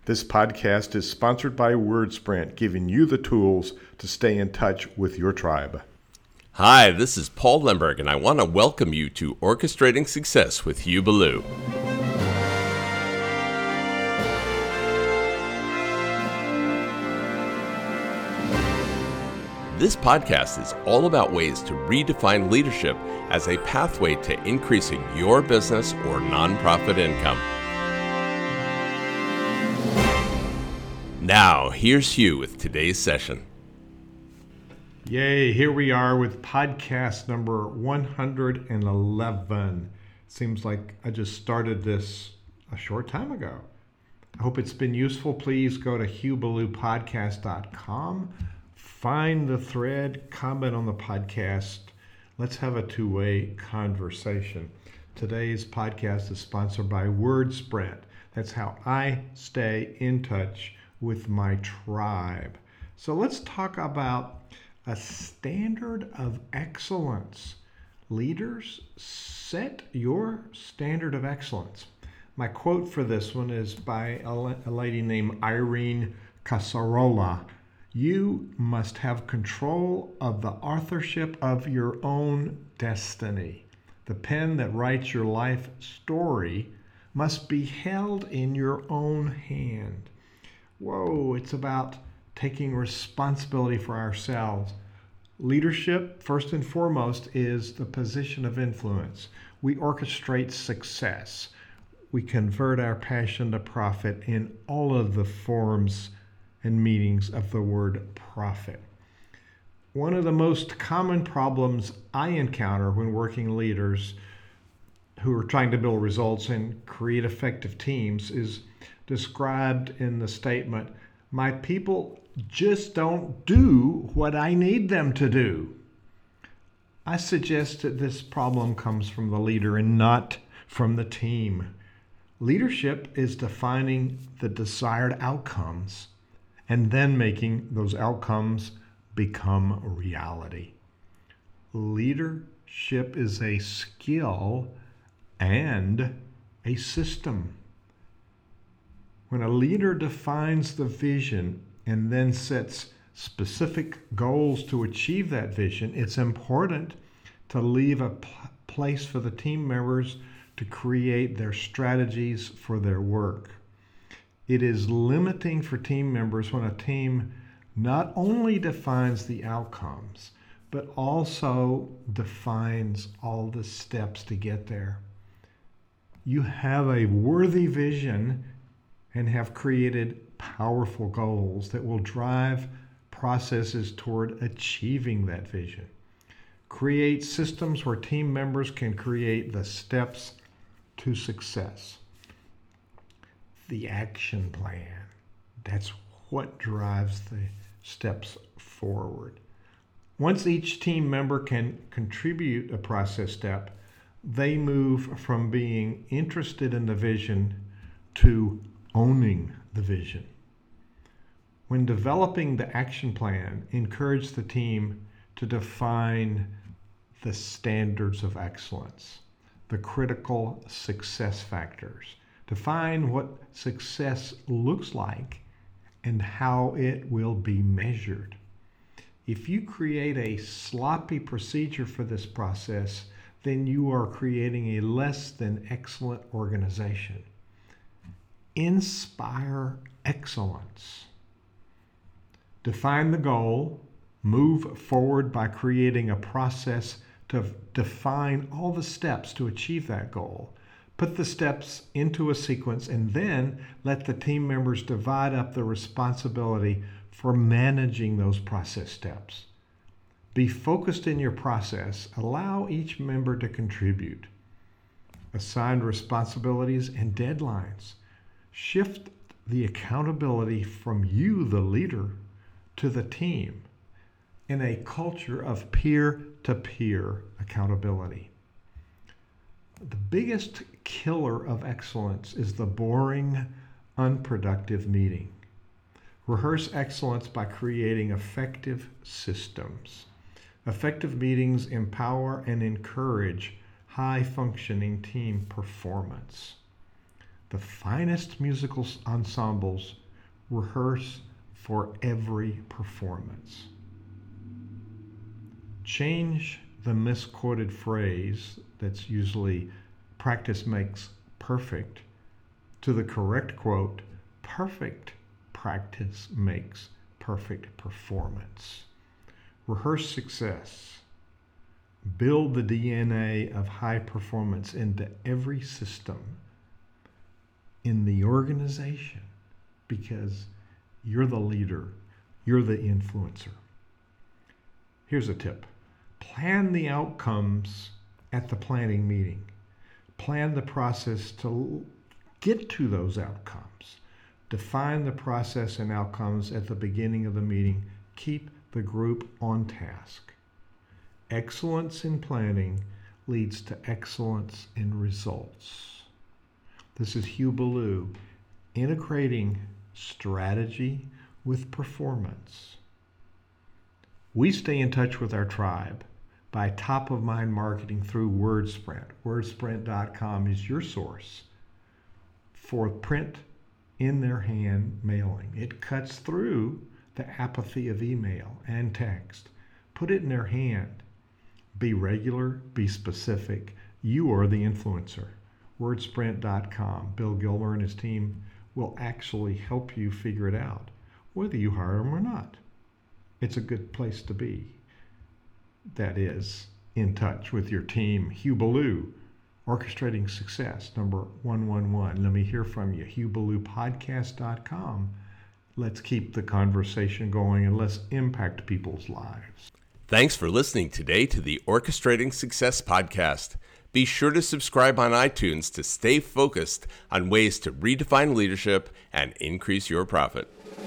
This podcast is sponsored by WordSprint, giving you the tools to stay in touch with your tribe. Hi, this is Paul Lemberg, and I want to welcome you to Orchestrating Success with Hugh Ballou. This podcast is all about ways to redefine leadership as a pathway to increasing your business or nonprofit income. Now, here's Hugh with today's session. Yay, here we are with podcast number 111. Seems like I just started this a short time ago. I hope it's been useful. Please go to hughballoupodcast.com. Find the thread, comment on the podcast. Let's have a two-way conversation. Today's podcast is sponsored by WordSprint. That's how I stay in touch with my tribe. So let's talk about a standard of excellence. Leaders, set your standard of excellence. My quote for this one is by a lady named Irene Casarola. You must have control of the authorship of your own destiny. The pen that writes your life story must be held in your own hand. Whoa, it's about taking responsibility for ourselves. Leadership, first and foremost, is the position of influence. We orchestrate success. We convert our passion to profit in all of the forms and meanings of the word profit. One of the most common problems I encounter when working leaders who are trying to build results and create effective teams is described in the statement, "My people just don't do what I need them to do." I suggest that this problem comes from the leader and not from the team. Leadership is defining the desired outcomes and then making those outcomes become reality. Leadership is a skill and a system. When a leader defines the vision and then sets specific goals to achieve that vision, it's important to leave a place for the team members to create their strategies for their work. It is limiting for team members when a team not only defines the outcomes, but also defines all the steps to get there. You have a worthy vision and have created powerful goals that will drive processes toward achieving that vision. Create systems where team members can create the steps to success. The action plan. That's what drives the steps forward. Once each team member can contribute a process step, they move from being interested in the vision to owning the vision. When developing the action plan, encourage the team to define the standards of excellence, the critical success factors. Define what success looks like and how it will be measured. If you create a sloppy procedure for this process, then you are creating a less than excellent organization. Inspire excellence. Define the goal. Move forward by creating a process to define all the steps to achieve that goal. Put the steps into a sequence and then let the team members divide up the responsibility for managing those process steps. Be focused in your process. Allow each member to contribute. Assign responsibilities and deadlines. Shift the accountability from you, the leader, to the team in a culture of peer-to-peer accountability. The biggest killer of excellence is the boring, unproductive meeting. Rehearse excellence by creating effective systems. Effective meetings empower and encourage high-functioning team performance. The finest musical ensembles rehearse for every performance. Change the misquoted phrase that's usually practice makes perfect to the correct quote, perfect practice makes perfect performance. Rehearse success. Build the DNA of high performance into every system in the organization, because you're the leader, you're the influencer. Here's a tip. Plan the outcomes at the planning meeting. Plan the process to get to those outcomes. Define the process and outcomes at the beginning of the meeting. Keep the group on task. Excellence in planning leads to excellence in results. This is Hugh Ballou, integrating strategy with performance. We stay in touch with our tribe by top-of-mind marketing through WordSprint. WordSprint.com is your source for print in their hand mailing. It cuts through the apathy of email and text. Put it in their hand. Be regular, be specific. You are the influencer. WordSprint.com. Bill Gilmer and his team will actually help you figure it out, whether you hire them or not. It's a good place to be. That is, in touch with your team. Hugh Ballou, Orchestrating Success, number 111. Let me hear from you. HughBallouPodcast.com. Let's keep the conversation going and let's impact people's lives. Thanks for listening today to the Orchestrating Success podcast. Be sure to subscribe on iTunes to stay focused on ways to redefine leadership and increase your profit.